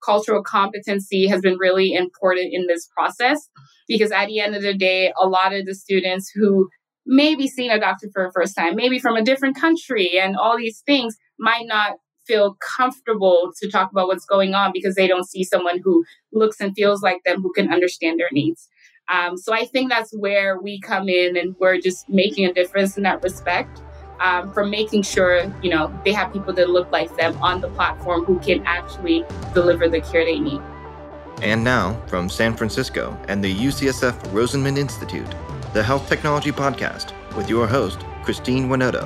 cultural competency has been really important in this process, because at the end of the day, a lot of the students who maybe seeing a doctor for the first time, maybe from a different country and all these things, might not feel comfortable to talk about what's going on because they don't see someone who looks and feels like them who can understand their needs. So I think that's where we come in, and we're just making a difference in that respect, for making sure, they have people that look like them on the platform who can actually deliver the care they need. And now, from San Francisco and the UCSF Rosenman Institute, the Health Technology Podcast with your host, Christine Winoto.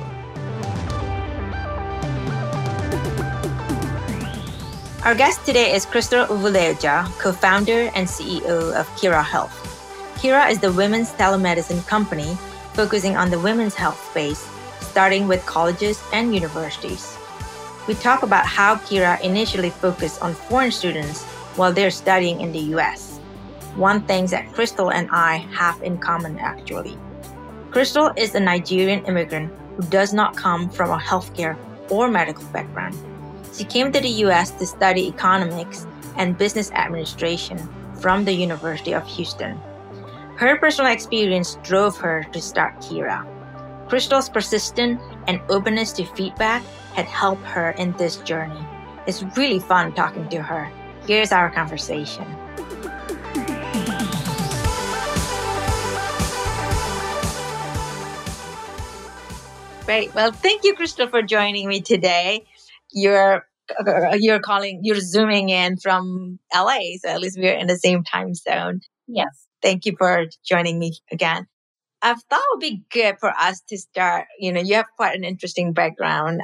Our guest today is Crystal Uvuleja, co-founder and CEO of Kira Health. Kira is the women's telemedicine company focusing on the women's health space, starting with colleges and universities. We talk about how Kira initially focused on foreign students while they're studying in the US. One thing that Crystal and I have in common, actually. Crystal is a Nigerian immigrant who does not come from a healthcare or medical background. She came to the US to study economics and business administration from the University of Houston. Her personal experience drove her to start Kira. Crystal's persistence and openness to feedback had helped her in this journey. It's really fun talking to her. Here's our conversation. Great. Well, thank you, Crystal, for joining me today. You're zooming in from LA, so at least we're in the same time zone. Yes. Thank you for joining me again. I thought it would be good for us to start. You have quite an interesting background.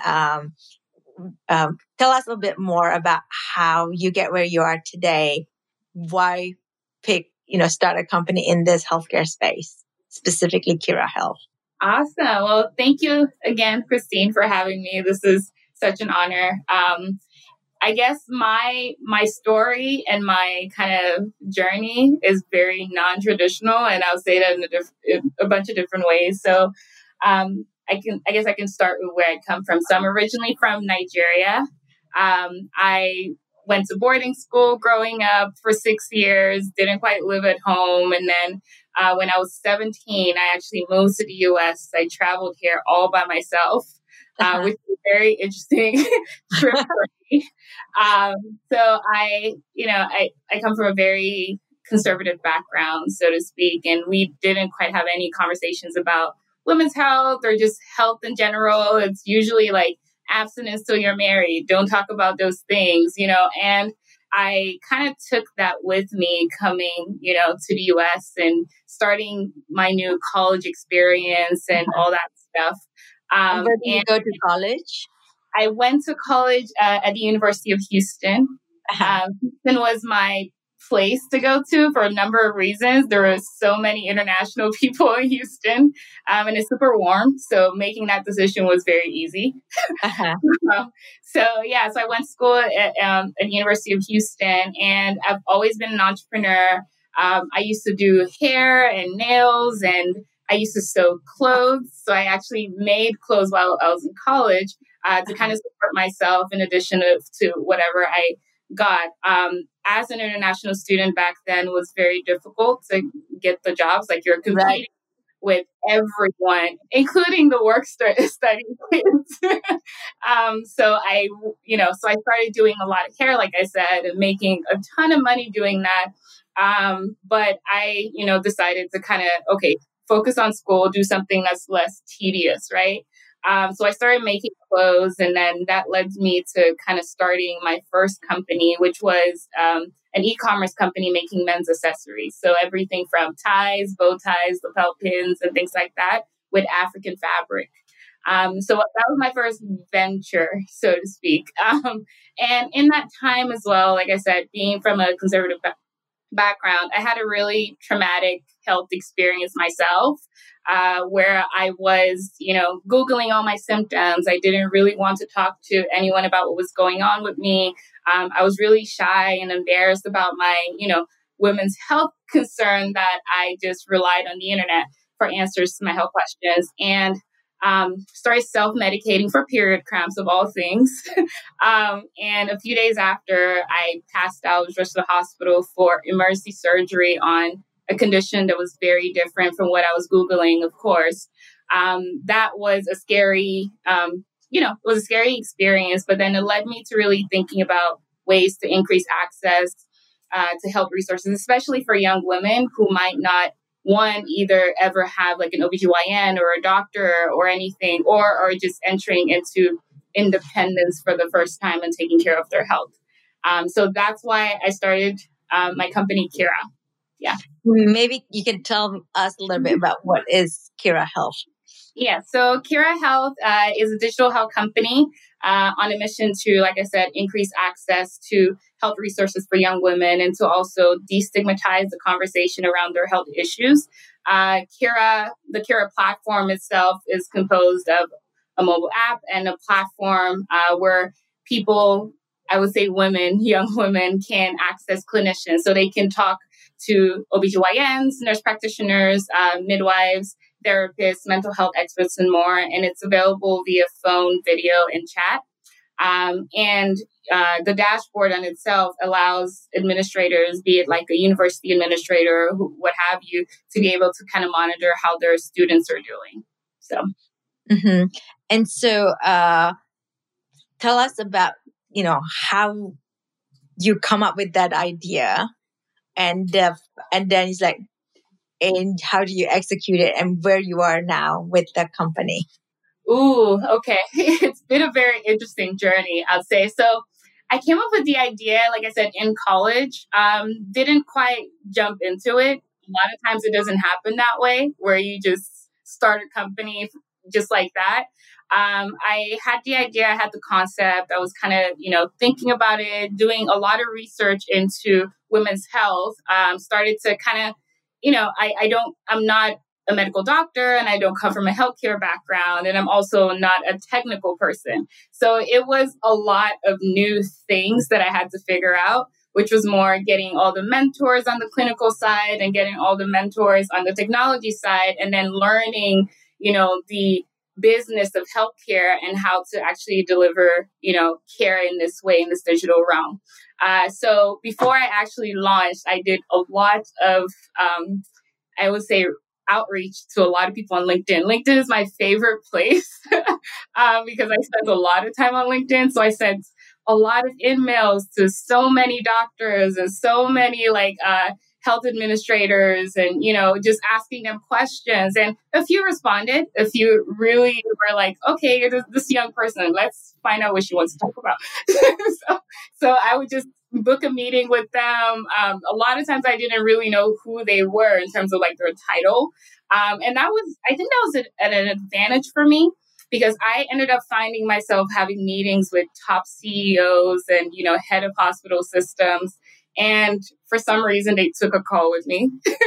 Tell us a bit more about how you get where you are today. Why start a company in this healthcare space, specifically Kira Health? Awesome. Well, thank you again, Christine, for having me. This is such an honor. I guess my story and my kind of journey is very non-traditional, and I'll say that in a bunch of different ways. So I guess I can start with where I come from. So I'm originally from Nigeria. I went to boarding school growing up for 6 years, didn't quite live at home. And then when I was 17, I actually moved to the US. I traveled here all by myself, which was a very interesting trip for me. So I come from a very conservative background, so to speak, and we didn't quite have any conversations about women's health or just health in general. It's usually like abstinence till you're married. Don't talk about those things, and I kind of took that with me coming, to the US and starting my new college experience and all that stuff. Where did you go to college? I went to college at the University of Houston. Houston was my place to go to for a number of reasons. There were so many international people in Houston, and it's super warm. So making that decision was very easy. So I went to school at the University of Houston, and I've always been an entrepreneur. I used to do hair and nails, and I used to sew clothes. So I actually made clothes while I was in college to kind of support myself in addition to whatever I got. As an international student back then, was very difficult to get the jobs. Like, you're competing with everyone, including the work study kids. So I started doing a lot of hair, like I said, and making a ton of money doing that. But I, decided to kind of, focus on school, do something that's less tedious, right? So I started making clothes, and then that led me to kind of starting my first company, which was an e-commerce company making men's accessories. So everything from ties, bow ties, lapel pins, and things like that with African fabric. So that was my first venture, so to speak. And in that time as well, like I said, being from a conservative background, I had a really traumatic health experience myself, where I was, Googling all my symptoms. I didn't really want to talk to anyone about what was going on with me. I was really shy and embarrassed about my, women's health concern, that I just relied on the internet for answers to my health questions. And started self-medicating for period cramps of all things. And a few days after, I passed out, was rushed to the hospital for emergency surgery on a condition that was very different from what I was Googling, of course. That was a scary, it was a scary experience, but then it led me to really thinking about ways to increase access to health resources, especially for young women who might not, one, either ever have like an OBGYN or a doctor or anything, or are just entering into independence for the first time and taking care of their health. So that's why I started my company, Kira. Yeah. Maybe you can tell us a little bit about what is Kira Health. Yeah, so Kira Health is a digital health company on a mission to, like I said, increase access to health resources for young women and to also destigmatize the conversation around their health issues. The Kira platform itself is composed of a mobile app and a platform where people, I would say women, young women, can access clinicians. So they can talk to OBGYNs, nurse practitioners, midwives, therapists, mental health experts, and more. And it's available via phone, video, and chat. And the dashboard on itself allows administrators, be it like a university administrator, what have you, to be able to kind of monitor how their students are doing. So, And so, tell us about how you come up with that idea, and then it's like, and how do you execute it, and where you are now with the company? Ooh, okay. It's been a very interesting journey, I'd say. So I came up with the idea, like I said, in college. Didn't quite jump into it. A lot of times it doesn't happen that way, where you just start a company just like that. I had the idea, I had the concept. I was kind of, thinking about it, doing a lot of research into women's health. Started to kind of, I'm not a medical doctor and I don't come from a healthcare background, and I'm also not a technical person. So it was a lot of new things that I had to figure out, which was more getting all the mentors on the clinical side and getting all the mentors on the technology side, and then learning, the business of healthcare and how to actually deliver, care in this way, in this digital realm. So before I actually launched, I did a lot of, I would say, outreach to a lot of people on LinkedIn. LinkedIn is my favorite place because I spend a lot of time on LinkedIn. So I sent a lot of emails to so many doctors and so many health administrators and, just asking them questions. And a few responded. A few really were like, okay, this young person, let's find out what she wants to talk about. so I would just book a meeting with them. A lot of times I didn't really know who they were in terms of their title. And I think that was an advantage for me, because I ended up finding myself having meetings with top CEOs and, head of hospital systems. And for some reason, they took a call with me.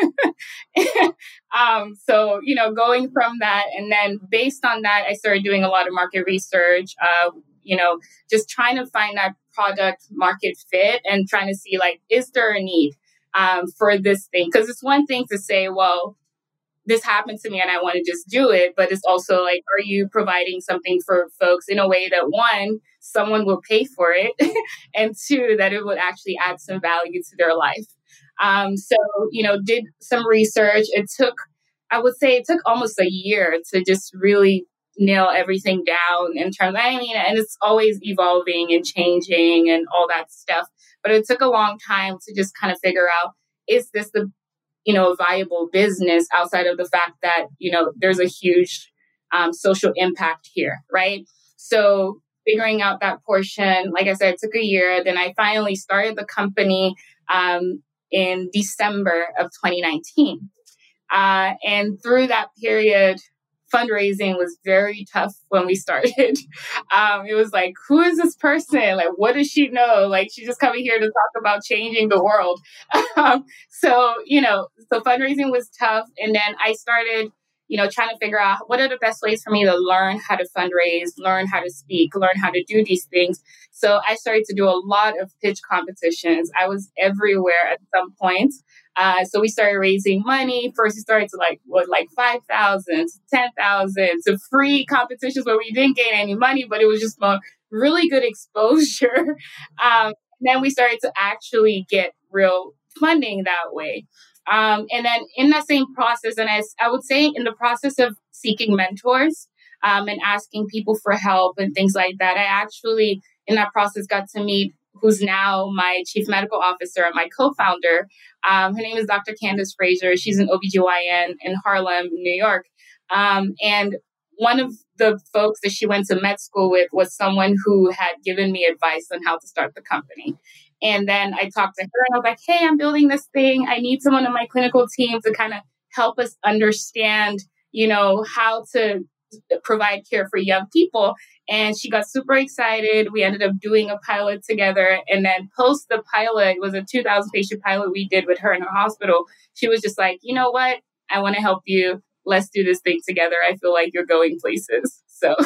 So, going from that, and then based on that, I started doing a lot of market research, just trying to find that product market fit and trying to see, is there a need for this thing? Because it's one thing to say, well, this happened to me and I want to just do it. But it's also are you providing something for folks in a way that, one, someone will pay for it, and two, that it would actually add some value to their life. So, did some research. It took almost a year to just really nail everything down in terms, and it's always evolving and changing and all that stuff. But it took a long time to just kind of figure out, is this the viable business outside of the fact that, there's a huge social impact here, right? So figuring out that portion, like I said, it took a year. Then I finally started the company in December of 2019. And through that period, fundraising was very tough when we started. It was like, who is this person? What does she know? She's just coming here to talk about changing the world. So fundraising was tough. And then I started, trying to figure out what are the best ways for me to learn how to fundraise, learn how to speak, learn how to do these things. So I started to do a lot of pitch competitions. I was everywhere at some point. So we started raising money. First, we started to like 5,000 to 10,000 to free competitions where we didn't gain any money, but it was just really good exposure. Then we started to actually get real funding that way. And then in that same process, and I would say in the process of seeking mentors and asking people for help and things like that, I actually, in that process, got to meet who's now my chief medical officer and my co-founder. Her name is Dr. Candace Fraser. She's an OBGYN in Harlem, New York. And one of the folks that she went to med school with was someone who had given me advice on how to start the company. And then I talked to her and I was like, hey, I'm building this thing. I need someone on my clinical team to kind of help us understand, how to provide care for young people. And she got super excited. We ended up doing a pilot together. And then post the pilot, it was a 2,000 patient pilot we did with her in her hospital. She was just like, you know what? I want to help you. Let's do this thing together. I feel like you're going places. So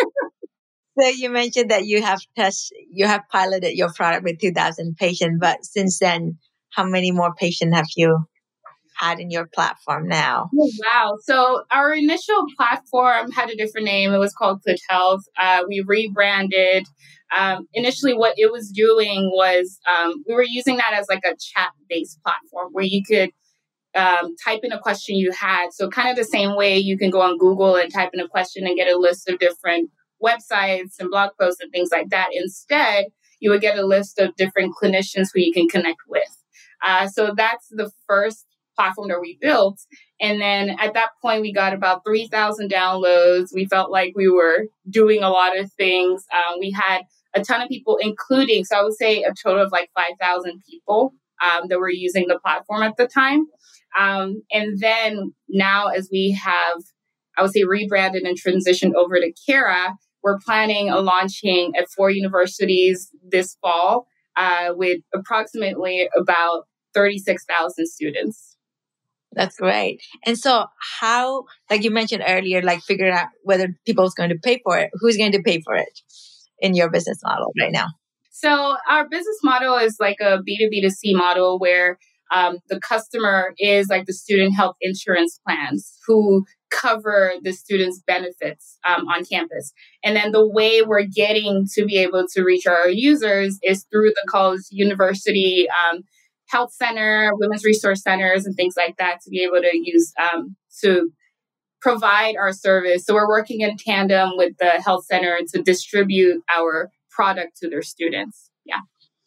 you mentioned that you have piloted your product with 2,000 patients, but since then, how many more patients have you had in your platform now? Oh, wow. So our initial platform had a different name. It was called Good Health. We rebranded. Initially, what it was doing was we were using that as like a chat-based platform where you could type in a question you had. So kind of the same way you can go on Google and type in a question and get a list of different websites and blog posts and things like that. Instead, you would get a list of different clinicians who you can connect with. So that's the first platform that we built. And then at that point, we got about 3,000 downloads. We felt like we were doing a lot of things. We had a ton of people, including, so I would say a total of like 5,000 people that were using the platform at the time. And then now as we have, I would say, rebranded and transitioned over to Kira, we're planning on launching at 4 universities this fall with approximately about 36,000 students. That's great. And so how, like you mentioned earlier, like figuring out whether people's going to pay for it, who's going to pay for it in your business model right now? So our business model is like a B2B2C model where the customer is like the student health insurance plans who cover the students' benefits on campus. And then the way we're getting to be able to reach our users is through the college university health center, women's resource centers, and things like that to be able to use to provide our service. So we're working in tandem with the health center to distribute our product to their students. Yeah.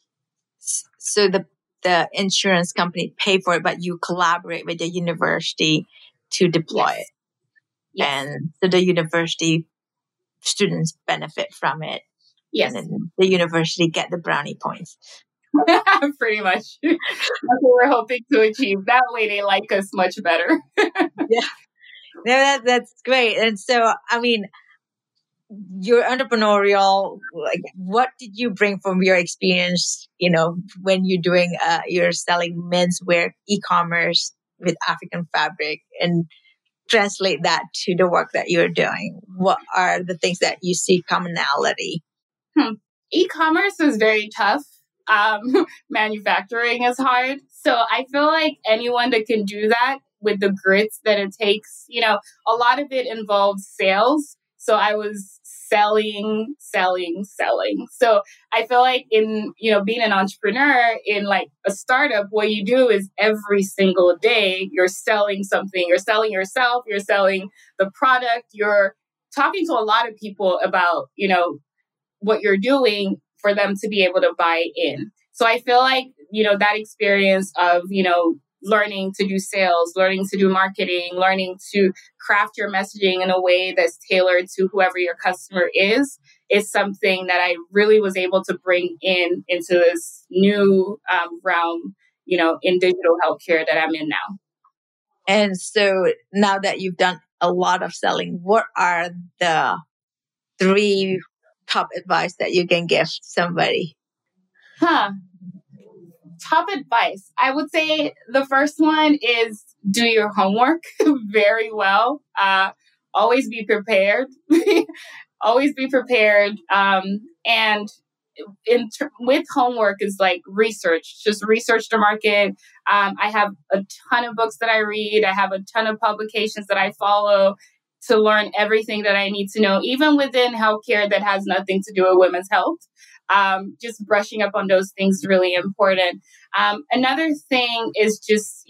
So the insurance company pay for it, but you collaborate with the university to deploy it. Yes. And so the university students benefit from it. Yes. And then the university get the brownie points. Pretty much. That's what we're hoping to achieve. That way they like us much better. Yeah. No, that's great. And so, I mean, you're entrepreneurial. Like, what did you bring from your experience, when you're selling menswear e-commerce with African fabric and translate that to the work that you're doing? What are the things that you see commonality? E-commerce is very tough. Manufacturing is hard. So I feel like anyone that can do that with the grits that it takes, a lot of it involves sales. So I was selling. So I feel like in, being an entrepreneur in like a startup, what you do is every single day you're selling something. You're selling yourself. You're selling the product. You're talking to a lot of people about, what you're doing for them to be able to buy in. So I feel like, that experience of, learning to do sales, learning to do marketing, learning to craft your messaging in a way that's tailored to whoever your customer is something that I really was able to bring into this new realm, in digital healthcare that I'm in now. And so now that you've done a lot of selling, what are the 3 top advice that you can give somebody? Top advice. I would say the first one is do your homework very well. Always be prepared. Always be prepared. And with homework is like research, just research the market. I have a ton of books that I read. I have a ton of publications that I follow to learn everything that I need to know, even within healthcare that has nothing to do with women's health. Just brushing up on those things is really important. Another thing is just,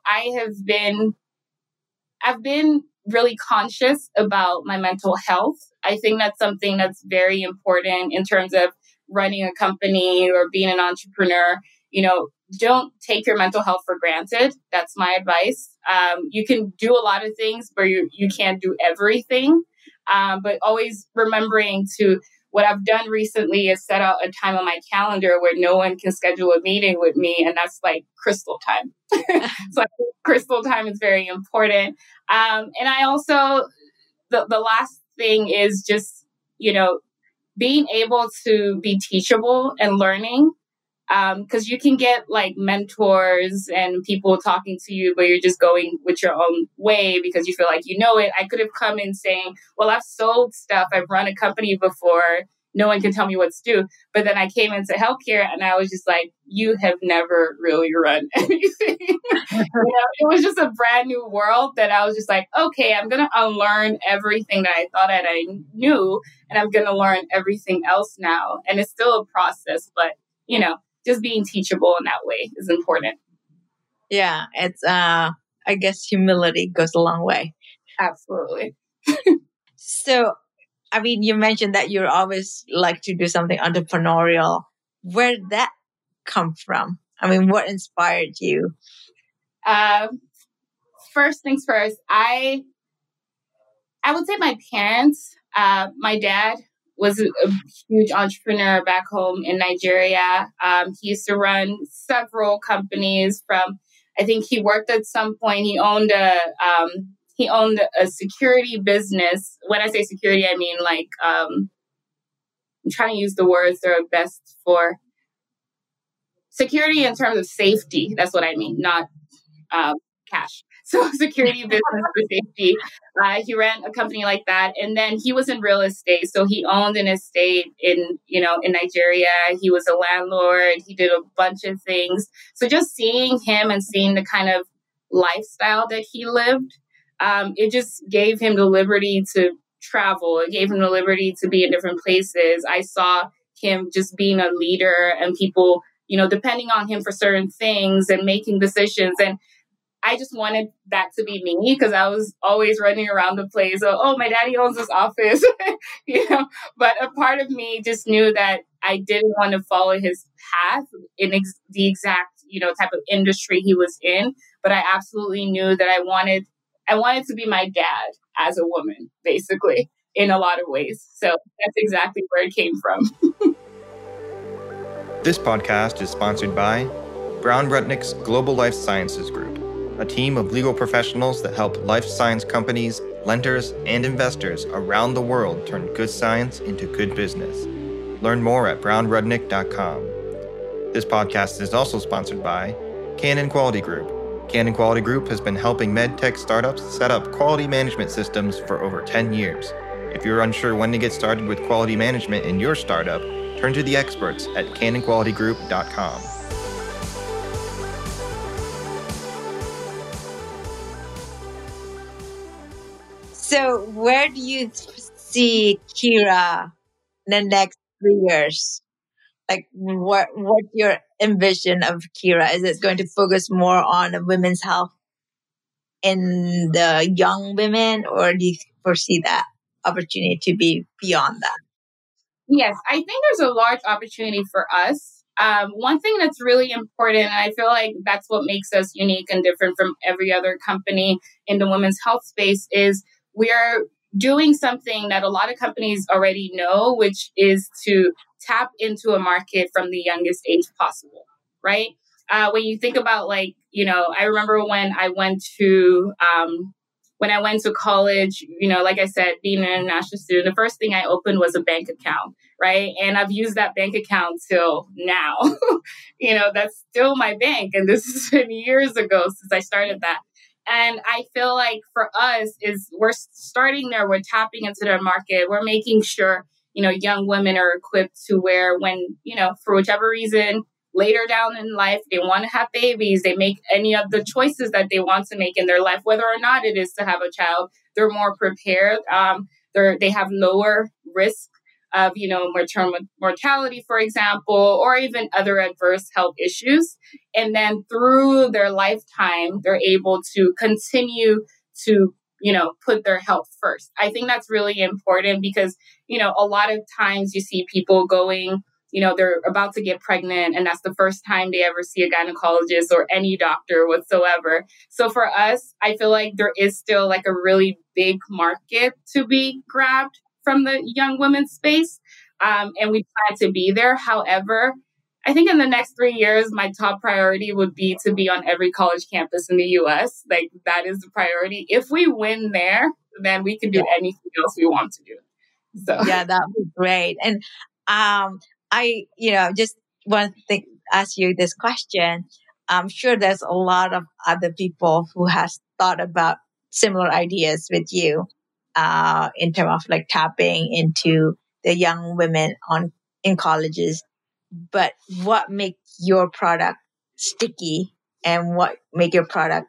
I've been really conscious about my mental health. I think that's something that's very important in terms of running a company or being an entrepreneur. Don't take your mental health for granted. That's my advice. You can do a lot of things, but you can't do everything. But always remembering what I've done recently is set out a time on my calendar where no one can schedule a meeting with me, and that's like crystal time. So I think crystal time is very important. And I also, the last thing is just, being able to be teachable and learning. Because you can get like mentors and people talking to you, but you're just going with your own way because you feel like you know it. I could have come in saying, well, I've sold stuff. I've run a company before. No one can tell me what to do. But then I came into healthcare and I was just like, you have never really run anything. It was just a brand new world that I was just like, okay, I'm going to unlearn everything that I thought that I knew. And I'm going to learn everything else now. And it's still a process, but, just being teachable in that way is important. Yeah, it's I guess humility goes a long way. Absolutely. So, I mean, you mentioned that you always like to do something entrepreneurial. Where did that come from? I mean, what inspired you? First things first, I would say my parents. My dad was a huge entrepreneur back home in Nigeria. He used to run several companies I think he worked at some point. He owned a security business. When I say security, I mean like, I'm trying to use the words that are best for security in terms of safety. That's what I mean, not cash. So security business for safety. He ran a company like that. And then he was in real estate. So he owned an estate in Nigeria. He was a landlord. He did a bunch of things. So just seeing him and seeing the kind of lifestyle that he lived, it just gave him the liberty to travel. It gave him the liberty to be in different places. I saw him just being a leader and people, depending on him for certain things and making decisions. And I just wanted that to be me because I was always running around the place. Oh, my daddy owns this office, But a part of me just knew that I didn't want to follow his path in the exact, type of industry he was in. But I absolutely knew that I wanted to be my dad as a woman, basically, in a lot of ways. So that's exactly where it came from. This podcast is sponsored by Brown Rudnick's Global Life Sciences Group, a team of legal professionals that help life science companies, lenders, and investors around the world turn good science into good business. Learn more at brownrudnick.com. This podcast is also sponsored by Canon Quality Group. Canon Quality Group has been helping medtech startups set up quality management systems for over 10 years. If you're unsure when to get started with quality management in your startup, turn to the experts at canonqualitygroup.com. So where do you see Kira in the next 3 years? Like what your envision of Kira? Is it going to focus more on women's health in the young women, or do you foresee that opportunity to be beyond that? Yes, I think there's a large opportunity for us. One thing that's really important, and I feel like that's what makes us unique and different from every other company in the women's health space, is we are doing something that a lot of companies already know, which is to tap into a market from the youngest age possible, right? When you think about I remember when I went to college, like I said, being an international student, the first thing I opened was a bank account, right? And I've used that bank account till now. That's still my bank. And this has been years ago since I started that. And I feel like for us we're starting there, we're tapping into their market. We're making sure, young women are equipped to where when, for whichever reason, later down in life, they want to have babies, they make any of the choices that they want to make in their life, whether or not it is to have a child, they're more prepared. They have lower risk of, maternal mortality, for example, or even other adverse health issues. And then through their lifetime, they're able to continue to, put their health first. I think that's really important because, a lot of times you see people going, they're about to get pregnant and that's the first time they ever see a gynecologist or any doctor whatsoever. So for us, I feel like there is still like a really big market to be grabbed from the young women's space. And we plan to be there. However, I think in the next 3 years, my top priority would be to be on every college campus in the US. Like that is the priority. If we win there, then we can do anything else we want to do. So yeah, that would be great. And I, just want to ask you this question. I'm sure there's a lot of other people who has thought about similar ideas with you in terms of like tapping into the young women in colleges. But what makes your product sticky and what make your product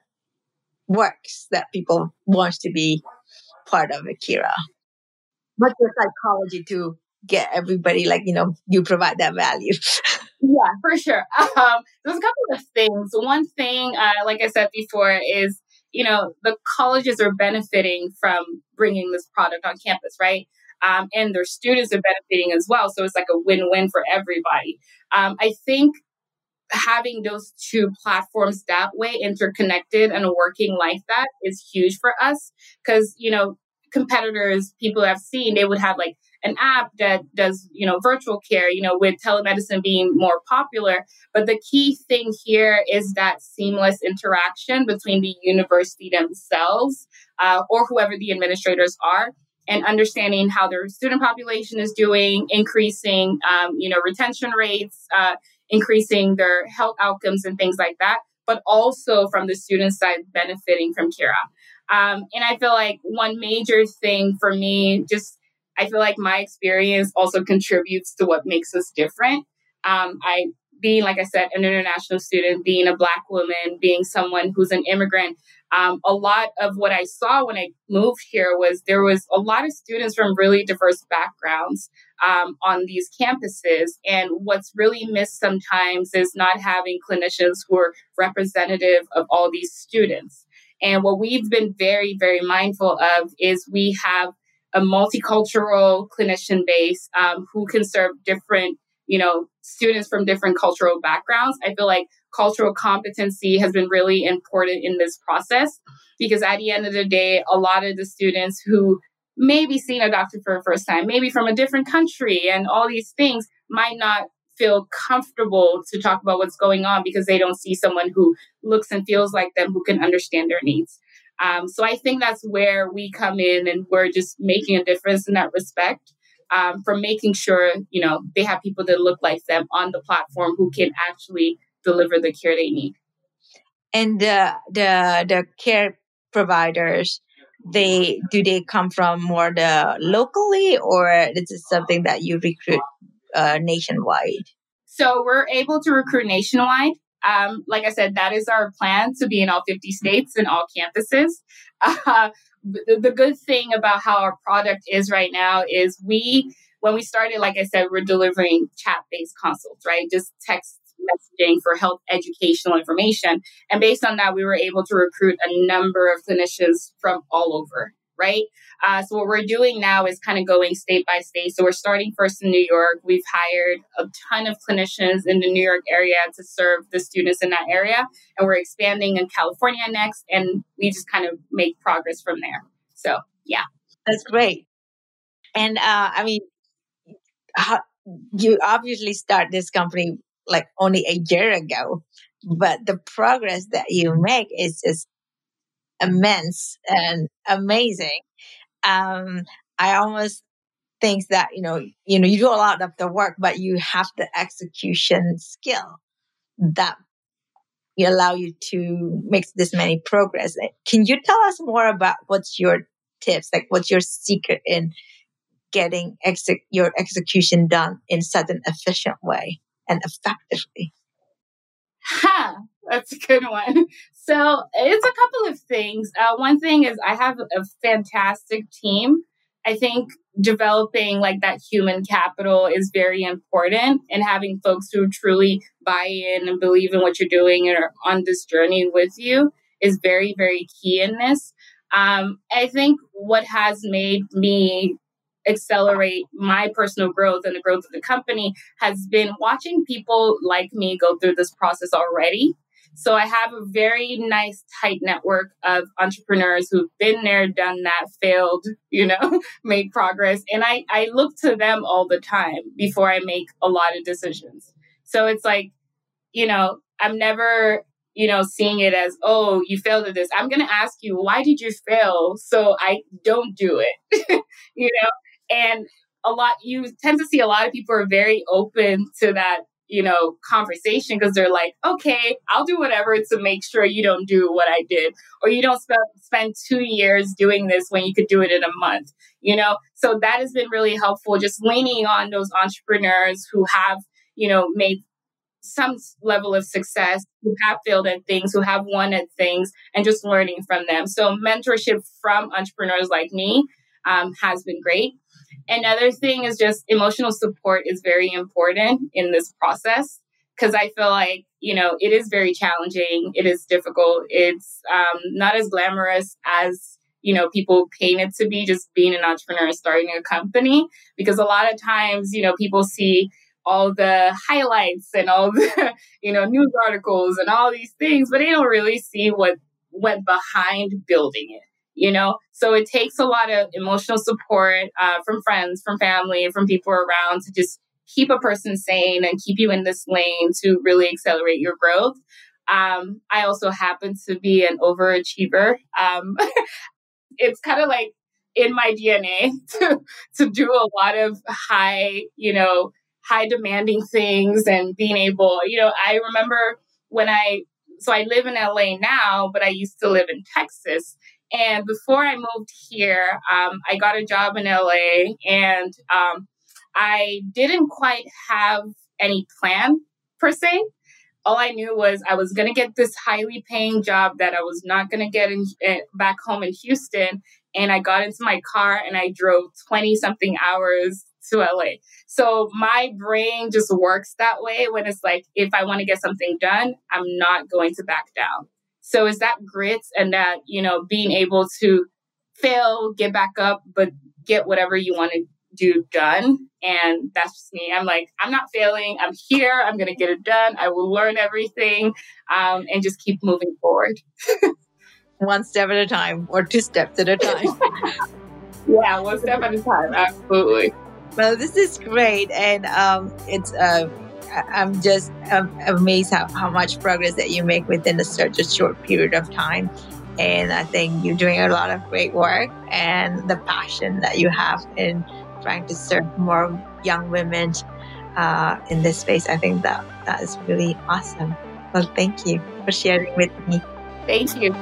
works that people wants to be part of Akira? What's your psychology to get everybody you provide that value? Yeah, for sure. There's a couple of things. One thing, like I said before, is, the colleges are benefiting from bringing this product on campus, right? And their students are benefiting as well. So it's like a win-win for everybody. I think having those two platforms that way interconnected and working like that is huge for us because, competitors, people have seen, they would have like an app that does, virtual care, with telemedicine being more popular. But the key thing here is that seamless interaction between the university themselves or whoever the administrators are and understanding how their student population is doing, increasing, retention rates, increasing their health outcomes and things like that, but also from the student side benefiting from Kira. And I feel like one major thing for me, I feel like my experience also contributes to what makes us different. Being, like I said, an international student, being a Black woman, being someone who's an immigrant, a lot of what I saw when I moved here was there was a lot of students from really diverse backgrounds on these campuses. And what's really missed sometimes is not having clinicians who are representative of all these students. And what we've been very, very mindful of is we have a multicultural clinician base who can serve different, students from different cultural backgrounds. I feel like cultural competency has been really important in this process because at the end of the day, a lot of the students who may be seeing a doctor for the first time, maybe from a different country and all these things might not feel comfortable to talk about what's going on because they don't see someone who looks and feels like them who can understand their needs. So I think that's where we come in and we're just making a difference in that respect. From making sure, they have people that look like them on the platform who can actually deliver the care they need. And the care providers, they come from more the locally, or is it something that you recruit nationwide? So we're able to recruit nationwide. Like I said, that is our plan to be in all 50 states and all campuses. The good thing about how our product is right now is when we started, like I said, we're delivering chat-based consults, right? Just text messaging for health educational information. And based on that, we were able to recruit a number of clinicians from all over, right? So what we're doing now is kind of going state by state. So we're starting first in New York. We've hired a ton of clinicians in the New York area to serve the students in that area. And we're expanding in California next. And we just kind of make progress from there. So, yeah. That's great. And you obviously start this company like only a year ago, but the progress that you make is just immense and amazing. I almost think that you do a lot of the work, but you have the execution skill that allow you to make this many progress. Can you tell us more about what's your tips, like what's your secret in getting your execution done in such an efficient way and effectively? That's a good one. So it's a couple of things. One thing is I have a fantastic team. I think developing like that human capital is very important, and having folks who truly buy in and believe in what you're doing and are on this journey with you is very, very key in this. I think what has made me accelerate my personal growth and the growth of the company has been watching people like me go through this process already. So I have a very nice, tight network of entrepreneurs who've been there, done that, failed, made progress. And I look to them all the time before I make a lot of decisions. So it's like, I'm never, seeing it as, oh, you failed at this. I'm going to ask you, why did you fail? So I don't do it, And you tend to see a lot of people are very open to that, conversation, because they're like, okay, I'll do whatever to make sure you don't do what I did, or you don't spend 2 years doing this when you could do it in a month, So that has been really helpful, just leaning on those entrepreneurs who have, made some level of success, who have failed at things, who have won at things, and just learning from them. So mentorship from entrepreneurs like me has been great. Another thing is just emotional support is very important in this process, because I feel like, it is very challenging. It is difficult. It's not as glamorous as, people paint it to be, just being an entrepreneur, starting a company, because a lot of times, people see all the highlights and all the, news articles and all these things, but they don't really see what went behind building it. So it takes a lot of emotional support from friends, from family, from people around to just keep a person sane and keep you in this lane to really accelerate your growth. I also happen to be an overachiever. It's kind of like in my DNA to do a lot of high demanding things and being able, I remember so I live in LA now, but I used to live in Texas. And before I moved here, I got a job in LA, and I didn't quite have any plan per se. All I knew was I was going to get this highly paying job that I was not going to get back home in Houston. And I got into my car and I drove 20 something hours to LA. So my brain just works that way when it's like, if I want to get something done, I'm not going to back down. So it's that grit and that, being able to fail, get back up, but get whatever you want to do done. And that's just me. I'm like, I'm not failing. I'm here. I'm going to get it done. I will learn everything and just keep moving forward. One step at a time, or 2 steps at a time. Yeah, 1 step at a time. Absolutely. Well, this is great. And I'm just amazed how much progress that you make within such a short period of time. And I think you're doing a lot of great work, and the passion that you have in trying to serve more young women in this space. I think that is really awesome. Well, thank you for sharing with me. Thank you.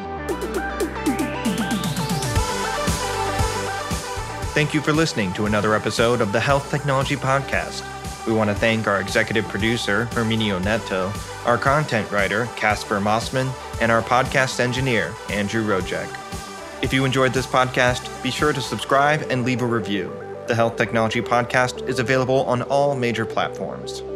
Thank you for listening to another episode of the Health Technology Podcast. We want to thank our executive producer, Herminio Neto, our content writer, Casper Mossman, and our podcast engineer, Andrew Rojek. If you enjoyed this podcast, be sure to subscribe and leave a review. The Health Technology Podcast is available on all major platforms.